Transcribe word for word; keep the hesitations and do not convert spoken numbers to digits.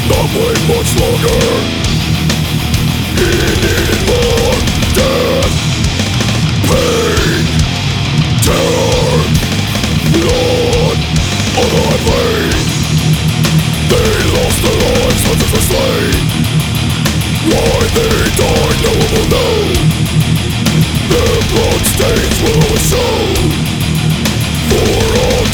not wait much longer. He needed more death, pain, terror, blood on our veins. They lost their lives, hundreds were slain. Why they died, no one will know.